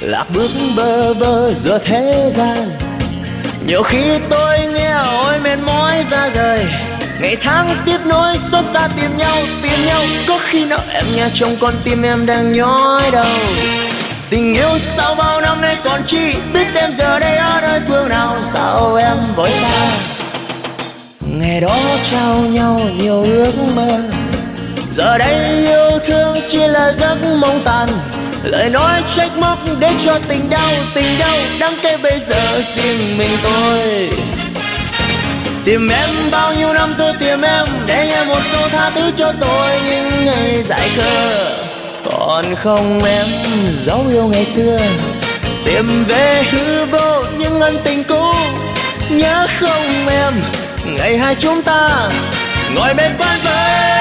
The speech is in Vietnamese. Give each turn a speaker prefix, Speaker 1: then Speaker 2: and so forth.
Speaker 1: lạc bước bơ vơ giữa thế gian. Nhiều khi tôi nghe ôi mệt mỏi ra rời, ngày tháng tiếp nối xót xa tìm nhau. Có khi nào em nghe trong con tim em đang nhói đau. Tình yêu sau bao năm nay còn chi, biết em giờ đây ở nơi phương nào. Sao em vội xa, ngày đó trao nhau nhiều ước mơ, giờ đây yêu thương chỉ là giấc mộng tàn. Lời nói trách móc để cho tình đau đắng cay bây giờ riêng mình tôi. Tìm em bao nhiêu năm tôi tìm em, để nghe một câu tha thứ cho tôi những ngày dại khờ. Còn không em dấu yêu ngày xưa, tìm về hư vô những ân tình cũ. Nhớ không em, ngày hai chúng ta ngồi bên quán với